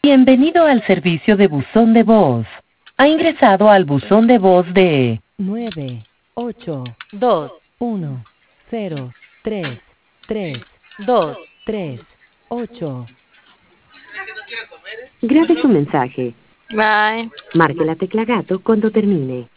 Bienvenido al servicio de buzón de voz. Ha ingresado al buzón de voz de 9, 8, 2, 1, 0, 3, 3, 2, 3, 8. Grabe su mensaje. Bye. Marque la tecla gato cuando termine.